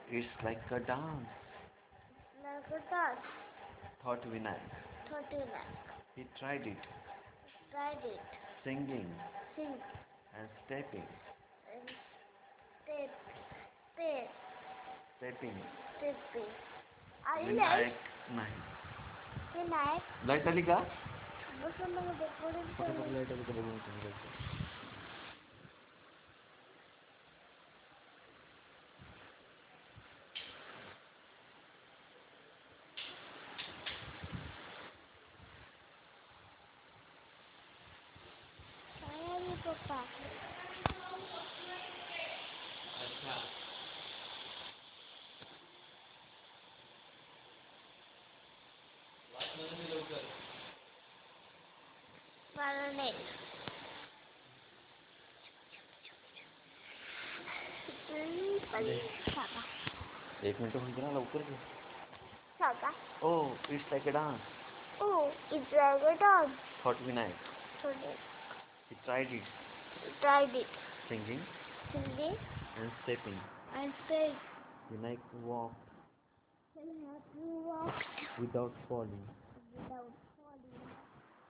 It's like a dance, like a dance. thought Vinayak. 39. He tried it, Tried it. singing Sing and stepping, and step, step, stepping. stepping. Are you Vinayak like नाही. Vinayak? Light आली का? बसून मग recording पटापट चालू. Light आली का बघून तुम्ही. काय आहे पप्पा? मला नाही. सांगा. एक मिनिट होऊन गेला लवकर घे. सांगा. Oh it's like a dance, Oh, it's like a dance. thought Vinayak. Okay. He tried it, Tried it. singing Singing and stepping. and step. Vinayak walked And have to walk without falling. without